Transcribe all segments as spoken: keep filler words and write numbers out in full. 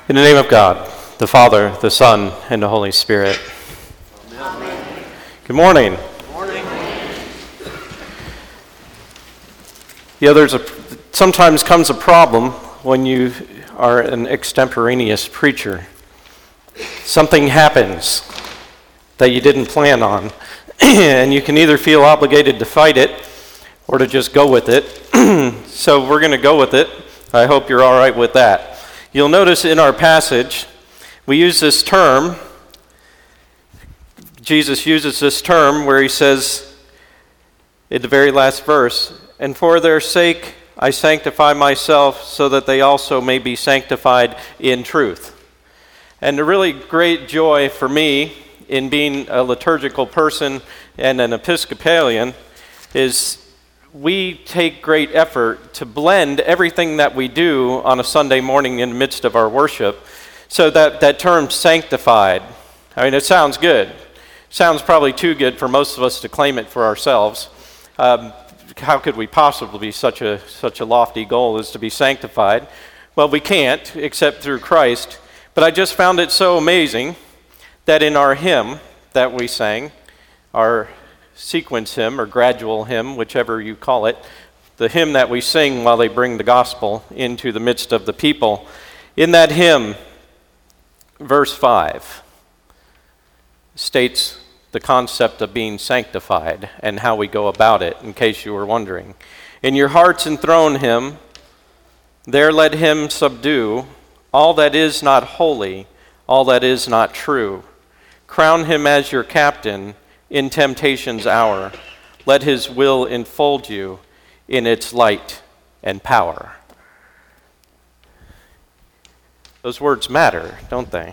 In the name of God, the Father, the Son, and the Holy Spirit. Amen. Good morning. Good morning. Yeah, there's a sometimes comes a problem when you are an extemporaneous preacher. Something happens that you didn't plan on, and you can either feel obligated to fight it or to just go with it. So we're going to go with it. I hope you're all right with that. You'll notice in our passage, we use this term, Jesus uses this term where he says in the very last verse, "And for their sake I sanctify myself so that they also may be sanctified in truth." And the really great joy for me in being a liturgical person and an Episcopalian is we take great effort to blend everything that we do on a Sunday morning in the midst of our worship. So that, that term sanctified, I mean, it sounds good. Sounds probably too good for most of us to claim it for ourselves. Um, how could we possibly be such a such a lofty goal as to be sanctified? Well, we can't except through Christ. But I just found it so amazing that in our hymn that we sang, our sequence hymn or gradual hymn, whichever you call it, the hymn that we sing while they bring the gospel into the midst of the people, in that hymn, verse five states the concept of being sanctified and how we go about it, in case you were wondering. "In your hearts enthrone him, there let him subdue all that is not holy, all that is not true. Crown him as your captain in temptation's hour. Let his will enfold you in its light and power." Those words matter, don't they?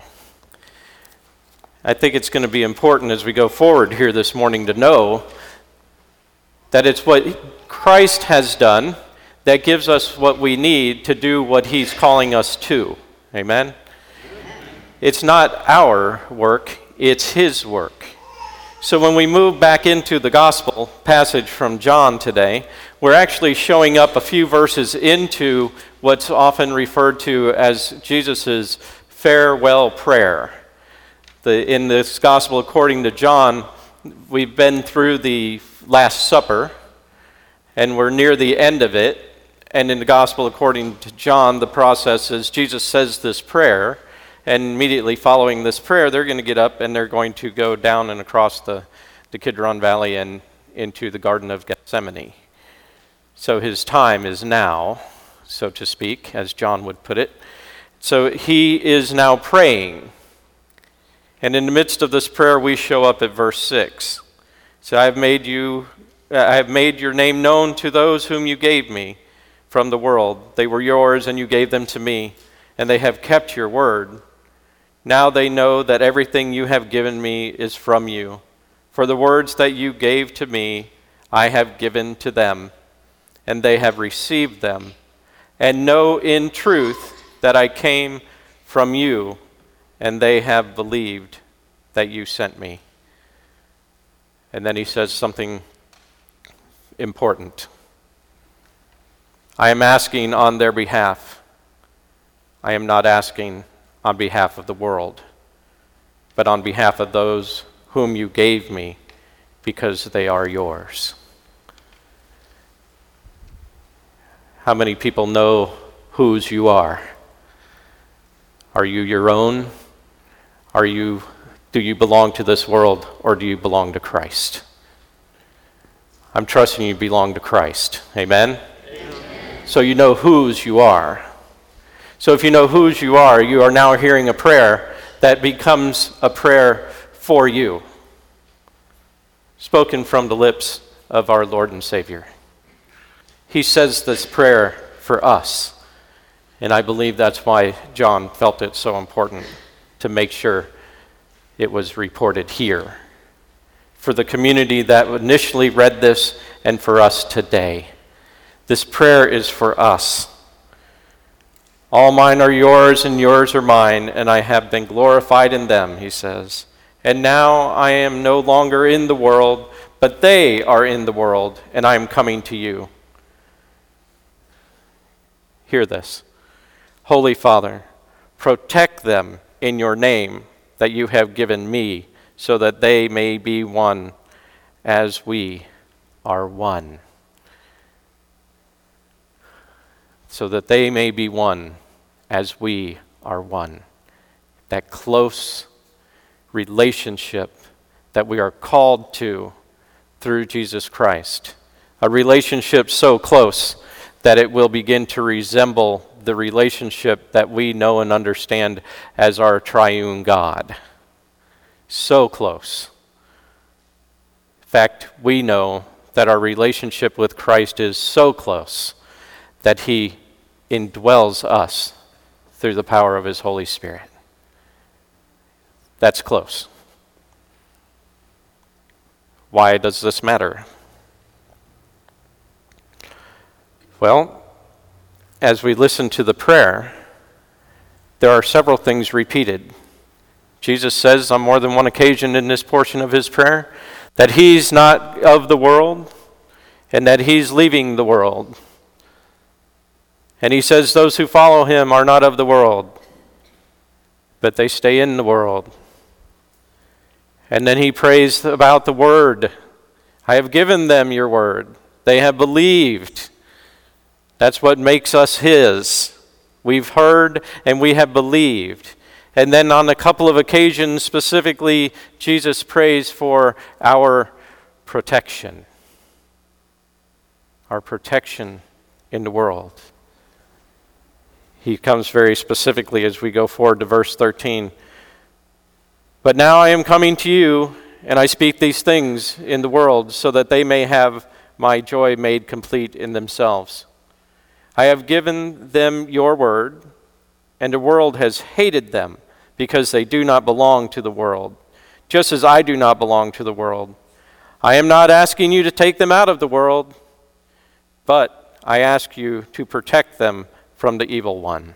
I think it's going to be important as we go forward here this morning to know that it's what Christ has done that gives us what we need to do what he's calling us to. Amen? It's not our work, it's his work. So when we move back into the gospel passage from John today, we're actually showing up a few verses into what's often referred to as Jesus' farewell prayer. The, in this gospel according to John, we've been through the Last Supper, and we're near the end of it. And in the gospel according to John, the process is Jesus says this prayer, and immediately following this prayer, they're going to get up and they're going to go down and across the, the Kidron Valley and into the Garden of Gethsemane. So his time is now, so to speak, as John would put it. So he is now praying. And in the midst of this prayer, we show up at verse six. So I have made you, I have made your name known to those whom you gave me from the world. They were yours, and you gave them to me, and they have kept your word. Now they know that everything you have given me is from you. For the words that you gave to me, I have given to them, and they have received them, and know in truth that I came from you, and they have believed that you sent me. And then he says something important. I am asking on their behalf. I am not asking on behalf of the world, but on behalf of those whom you gave me, because they are yours. How many people know whose you are? Are you your own? Are you, do you belong to this world, or do you belong to Christ? I'm trusting you belong to Christ. Amen? Amen. So you know whose you are. So if you know whose you are, you are now hearing a prayer that becomes a prayer for you, spoken from the lips of our Lord and Savior. He says this prayer for us, and I believe that's why John felt it so important to make sure it was reported here. For the community that initially read this, and for us today. This prayer is for us. All mine are yours, and yours are mine, and I have been glorified in them, he says. And now I am no longer in the world, but they are in the world, and I am coming to you. Hear this. Holy Father, protect them in your name that you have given me, so that they may be one as we are one. So that they may be one as we are one. That close relationship that we are called to through Jesus Christ. A relationship so close that it will begin to resemble the relationship that we know and understand as our triune God. So close. In fact, we know that our relationship with Christ is so close that he indwells us through the power of his Holy Spirit. That's close. Why does this matter? Well, as we listen to the prayer, there are several things repeated. Jesus says on more than one occasion in this portion of his prayer that he's not of the world and that he's leaving the world. And he says those who follow him are not of the world, but they stay in the world. And then he prays about the word. I have given them your word. They have believed. That's what makes us his. We've heard and we have believed. And then on a couple of occasions specifically, Jesus prays for our protection. Our protection in the world. He comes very specifically as we go forward to verse thirteen. But now I am coming to you, and I speak these things in the world, so that they may have my joy made complete in themselves. I have given them your word, and the world has hated them, because they do not belong to the world, just as I do not belong to the world. I am not asking you to take them out of the world, but I ask you to protect them from the evil one.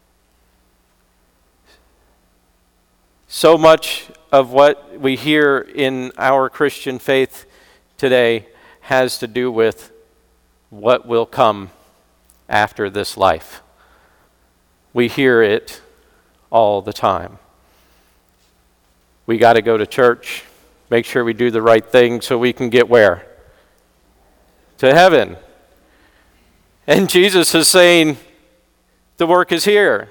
So much of what we hear in our Christian faith today has to do with what will come after this life. We hear it all the time. We got to go to church, make sure we do the right thing so we can get where? To heaven. And Jesus is saying, the work is here.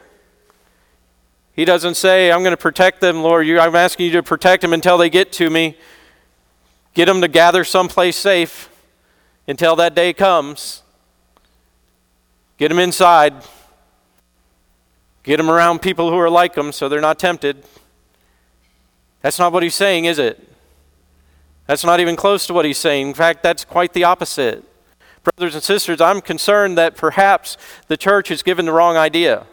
He doesn't say, I'm going to protect them, Lord. You, I'm asking you to protect them until they get to me. Get them to gather someplace safe until that day comes. Get them inside. Get them around people who are like them so they're not tempted. That's not what he's saying, is it? That's not even close to what he's saying. In fact, that's quite the opposite. Brothers and sisters, I'm concerned that perhaps the church has given the wrong idea.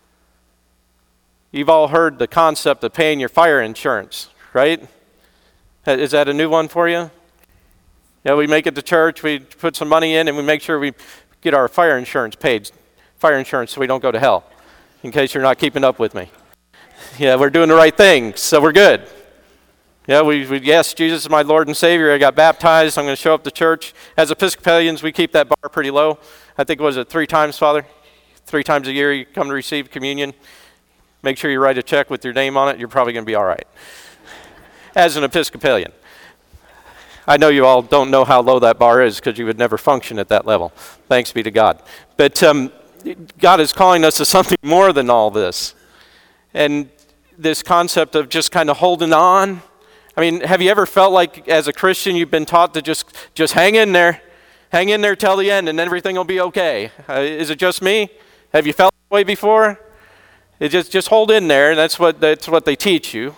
You've all heard the concept of paying your fire insurance, right? Is that a new one for you? Yeah, we make it to church, we put some money in, and we make sure we get our fire insurance paid. Fire insurance so we don't go to hell, in case you're not keeping up with me. Yeah, we're doing the right thing, so we're good. Yeah, we, we yes, Jesus is my Lord and Savior. I got baptized. I'm going to show up to church. As Episcopalians, we keep that bar pretty low. I think, was it three times, Father? Three times a year you come to receive communion. Make sure you write a check with your name on it. You're probably going to be all right. As an Episcopalian. I know you all don't know how low that bar is because you would never function at that level. Thanks be to God. But um, God is calling us to something more than all this. And this concept of just kind of holding on. I mean, have you ever felt like as a Christian you've been taught to just, just hang in there, hang in there till the end and everything will be okay? Uh, is it just me? Have you felt that way before? It just, just hold in there, and that's what, that's what they teach you.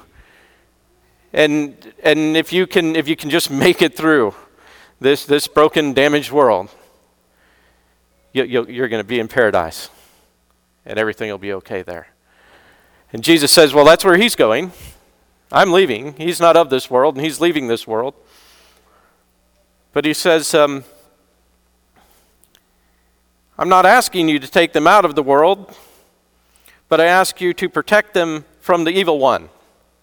And and if you can if you can just make it through this this broken, damaged world, you, you, you're going to be in paradise, and everything will be okay there. And Jesus says, well, that's where he's going. I'm leaving. He's not of this world, and he's leaving this world. But he says, um, I'm not asking you to take them out of the world, but I ask you to protect them from the evil one.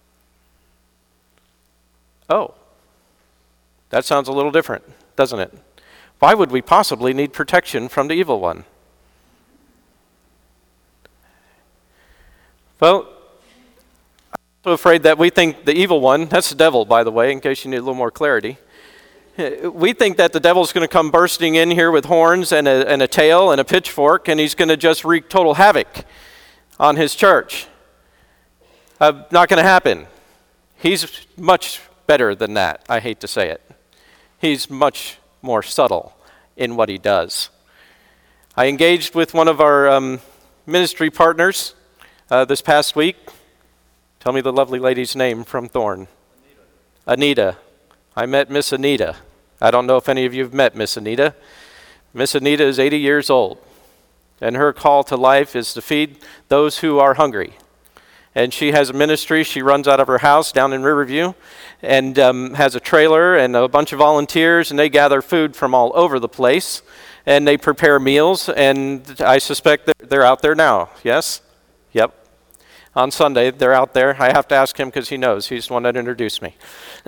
Oh, that sounds a little different, doesn't it? Why would we possibly need protection from the evil one? Well, I'm so afraid that we think the evil one, that's the devil, by the way, in case you need a little more clarity. We think that the devil's going to come bursting in here with horns and a, and a tail and a pitchfork, and he's going to just wreak total havoc on his church. Uh, not going to happen. He's much better than that, I hate to say it. He's much more subtle in what he does. I engaged with one of our um, ministry partners uh, this past week. Tell me the lovely lady's name from Thorn. Anita. Anita. I met Miss Anita. I don't know if any of you have met Miss Anita. Miss Anita is eighty years old, and her call to life is to feed those who are hungry. And she has a ministry. She runs out of her house down in Riverview and um, has a trailer and a bunch of volunteers, and they gather food from all over the place, and they prepare meals, and I suspect that they're out there now. Yes? Yep. On Sunday, they're out there. I have to ask him because he knows. He's the one that introduced me.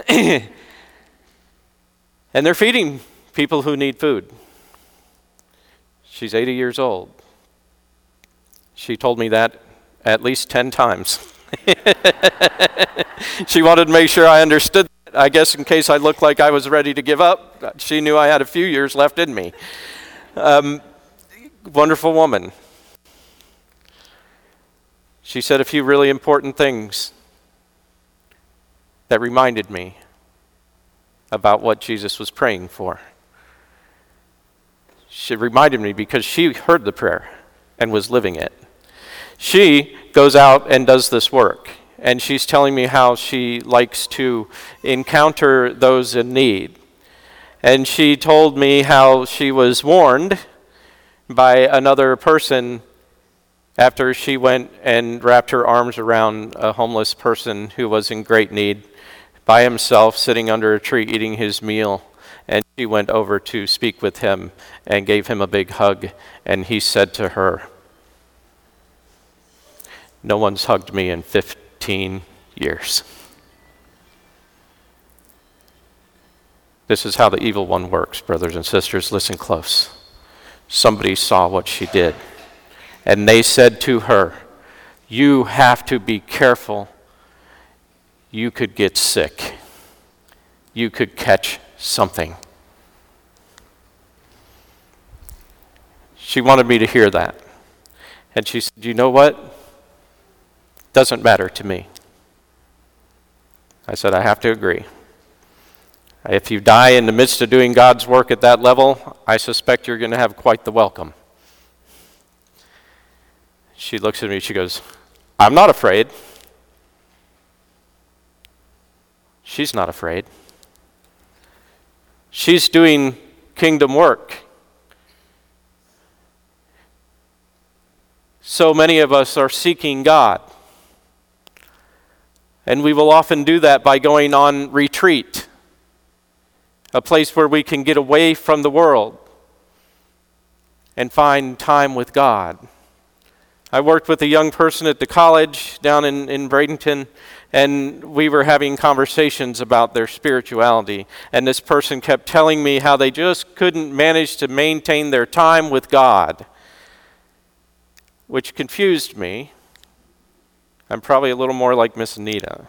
And they're feeding people who need food. She's eighty years old. She told me that at least ten times. She wanted to make sure I understood that. I guess in case I looked like I was ready to give up. She knew I had a few years left in me. Um, wonderful woman. She said a few really important things that reminded me about what Jesus was praying for. She reminded me because she heard the prayer and was living it. She goes out and does this work, and she's telling me how she likes to encounter those in need. And she told me how she was warned by another person after she went and wrapped her arms around a homeless person who was in great need, by himself, sitting under a tree, eating his meal. And she went over to speak with him and gave him a big hug. And he said to her, "No one's hugged me in fifteen years. This is how the evil one works, brothers and sisters. Listen close. Somebody saw what she did. And they said to her, "You have to be careful. You could get sick. You could catch something." She wanted me to hear that. And she said, "You know what? Doesn't matter to me." I said, "I have to agree. If you die in the midst of doing God's work at that level, I suspect you're going to have quite the welcome." She looks at me, she goes, "I'm not afraid." She's not afraid. She's doing kingdom work. So many of us are seeking God. And we will often do that by going on retreat, a place where we can get away from the world and find time with God. I worked with a young person at the college down in, in Bradenton, and we were having conversations about their spirituality. And this person kept telling me how they just couldn't manage to maintain their time with God, which confused me. I'm probably a little more like Miss Anita.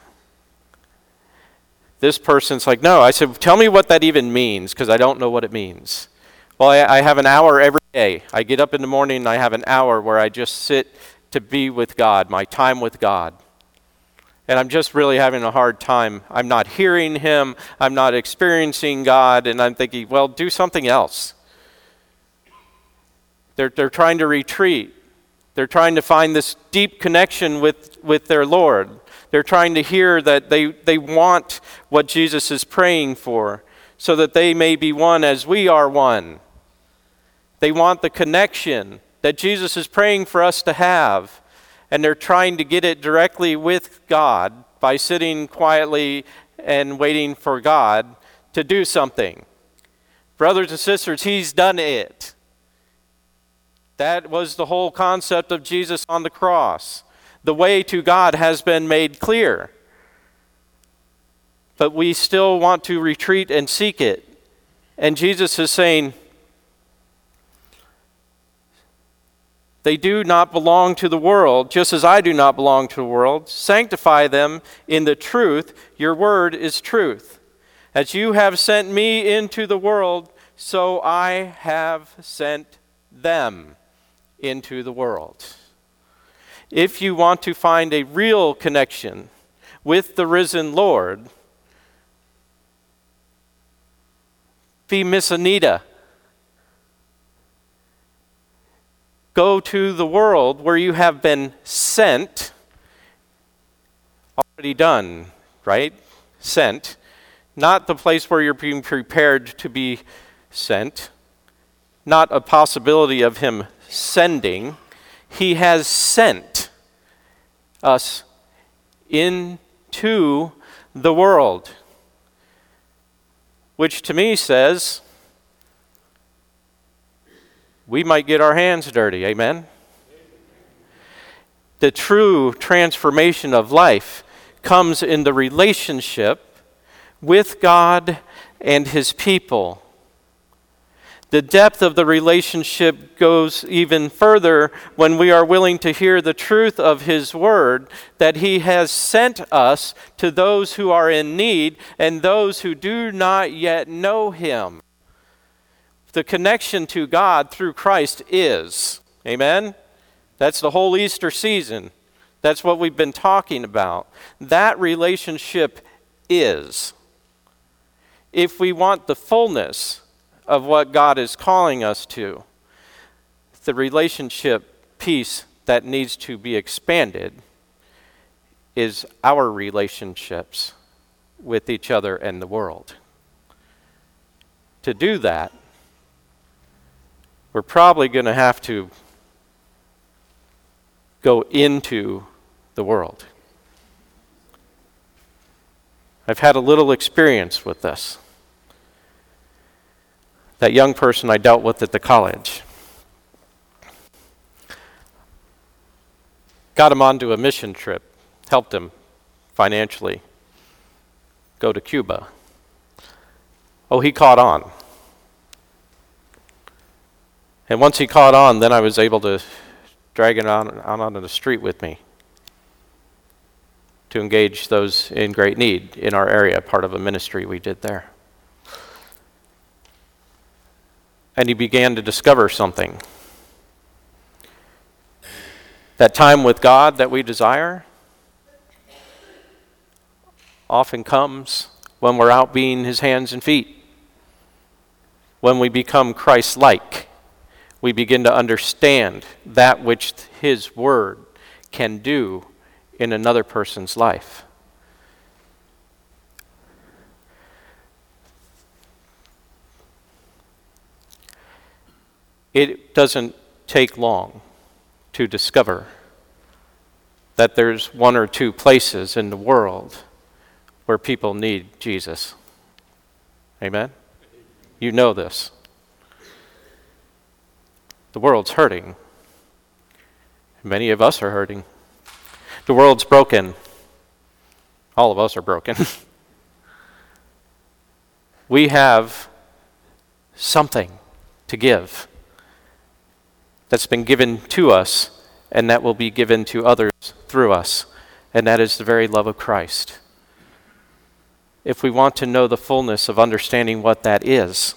This person's like, "No." I said, "Tell me what that even means, because I don't know what it means." Well, I, I have an hour every day. I get up in the morning and I have an hour where I just sit to be with God, my time with God. And I'm just really having a hard time. I'm not hearing Him. I'm not experiencing God. And I'm thinking, well, do something else. They're, they're trying to retreat. They're trying to find this deep connection with, with their Lord. They're trying to hear that they, they want what Jesus is praying for, so that they may be one as we are one. They want the connection that Jesus is praying for us to have. And they're trying to get it directly with God by sitting quietly and waiting for God to do something. Brothers and sisters, He's done it. That was the whole concept of Jesus on the cross. The way to God has been made clear. But we still want to retreat and seek it. And Jesus is saying, They do not belong to the world, just as I do not belong to the world. Sanctify them in the truth. Your word is truth. As you have sent me into the world, so I have sent them into the world. If you want to find a real connection with the risen Lord, be Miss Anita. Go to the world where you have been sent, already done, right? Sent. Not the place where you're being prepared to be sent. Not a possibility of him sending. He has sent us into the world. Which to me says, we might get our hands dirty, amen? The true transformation of life comes in the relationship with God and his people. The depth of the relationship goes even further when we are willing to hear the truth of his word, that he has sent us to those who are in need and those who do not yet know him. The connection to God through Christ is, amen? That's the whole Easter season. That's what we've been talking about. That relationship is. If we want the fullness of what God is calling us to, the relationship piece that needs to be expanded is our relationships with each other and the world. To do that, we're probably going to have to go into the world. I've had a little experience with this. That young person I dealt with at the college. Got him onto a mission trip, helped him financially go to Cuba. Oh, he caught on. And once he caught on, then I was able to drag him out, out onto the street with me to engage those in great need in our area, part of a ministry we did there. And he began to discover something. That time with God that we desire often comes when we're out being his hands and feet. When we become Christ-like, we begin to understand that which his word can do in another person's life. It doesn't take long to discover that there's one or two places in the world where people need Jesus. Amen? You know this. The world's hurting. Many of us are hurting. The world's broken. All of us are broken. We have something to give that's been given to us and that will be given to others through us, and that is the very love of Christ. If we want to know the fullness of understanding what that is,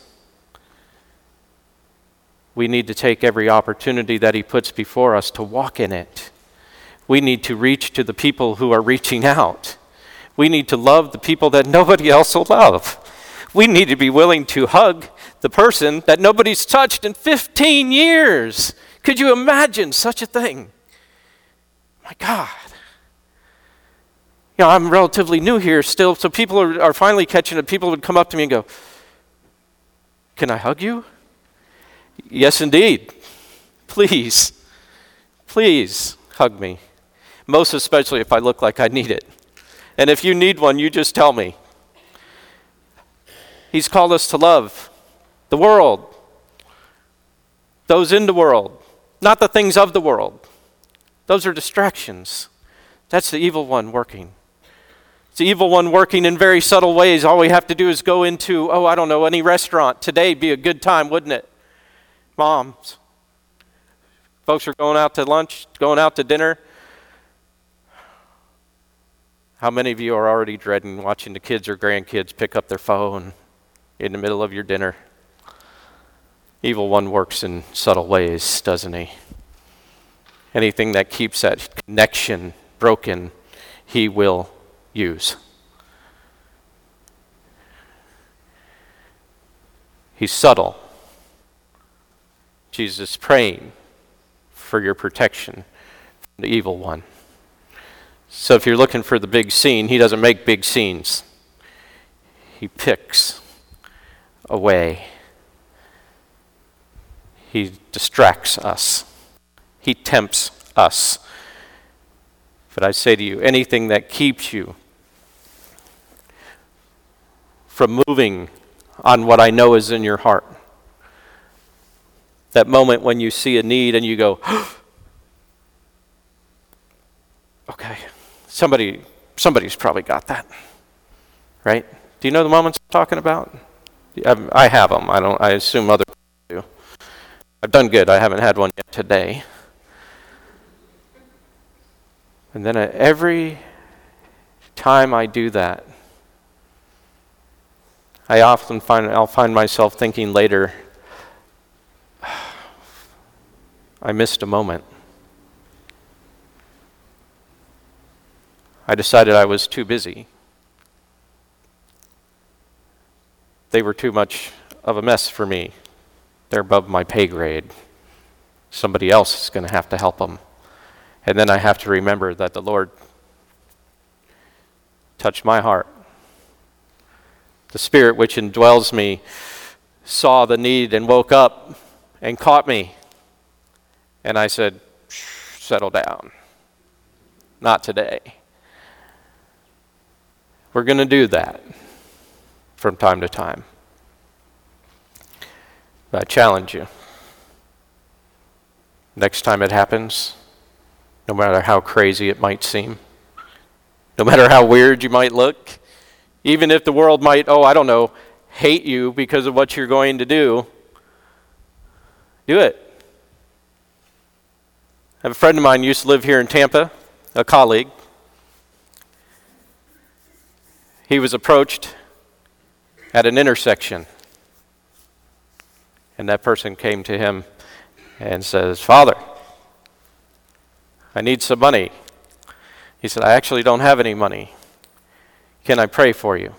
we need to take every opportunity that he puts before us to walk in it. We need to reach to the people who are reaching out. We need to love the people that nobody else will love. We need to be willing to hug the person that nobody's touched in fifteen years. Could you imagine such a thing? My God. You know, I'm relatively new here still, so people are, are finally catching it. People would come up to me and go, "Can I hug you?" Yes, indeed. Please, please hug me. Most especially if I look like I need it. And if you need one, you just tell me. He's called us to love the world, those in the world, not the things of the world. Those are distractions. That's the evil one working. It's the evil one working in very subtle ways. All we have to do is go into, oh, I don't know, any restaurant. Today be a good time, wouldn't it? Moms, Folks are going out to lunch, going out to dinner. How many of you are already dreading watching the kids or grandkids pick up their phone in the middle of your dinner? Evil one works in subtle ways, doesn't he? Anything that keeps that connection broken, he will use. He's subtle. Jesus is praying for your protection from the evil one. So if you're looking for the big scene, he doesn't make big scenes. He picks a way. He distracts us. He tempts us. But I say to you, anything that keeps you from moving on what I know is in your heart, that moment when you see a need and you go, okay, somebody, somebody's probably got that, right? Do you know the moments I'm talking about? I have them. I don't. I assume other people do. I've done good. I haven't had one yet today. And then every time I do that, I often find I'll find myself thinking later, I missed a moment. I decided I was too busy. They were too much of a mess for me. They're above my pay grade. Somebody else is going to have to help them. And then I have to remember that the Lord touched my heart. The Spirit which indwells me saw the need and woke up and caught me. And I said, settle down. Not today. We're going to do that from time to time. But I challenge you. Next time it happens, no matter how crazy it might seem, no matter how weird you might look, even if the world might, oh, I don't know, hate you because of what you're going to do, do it. I have a friend of mine who used to live here in Tampa, a colleague. He was approached at an intersection, and that person came to him and says, Father, I need some money. He said, I actually don't have any money. Can I pray for you?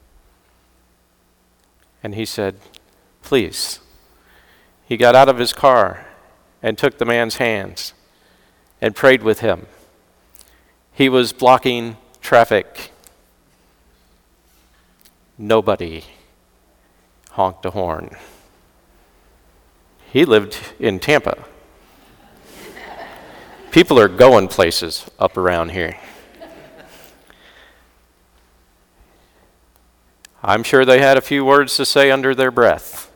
And he said, please. He got out of his car and took the man's hands and prayed with him. He was blocking traffic. Nobody honked a horn. He lived in Tampa. People are going places up around here. I'm sure they had a few words to say under their breath.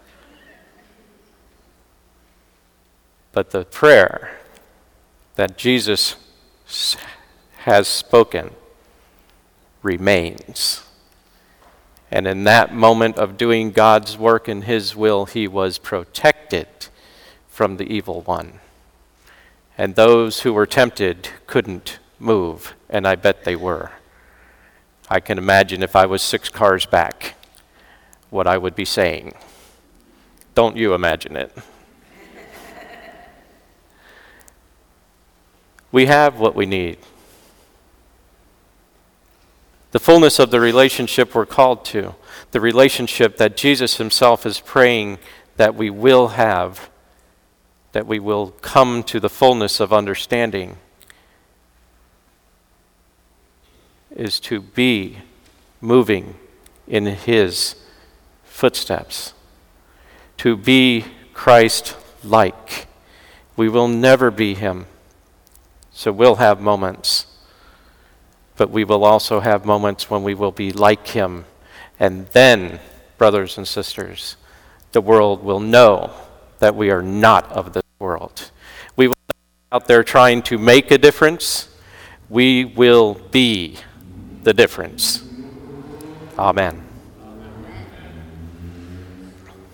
But the prayer that Jesus has spoken remains. And in that moment of doing God's work in his will, he was protected from the evil one. And those who were tempted couldn't move, and I bet they were. I can imagine if I was six cars back, what I would be saying. Don't you imagine it? We have what we need. The fullness of the relationship we're called to, the relationship that Jesus himself is praying that we will have, that we will come to the fullness of understanding, is to be moving in his footsteps, to be Christ-like. We will never be him, so we'll have moments, but we will also have moments when we will be like him, and then, brothers and sisters, the world will know that we are not of this world. We will not be out there trying to make a difference. We will be the difference. Amen.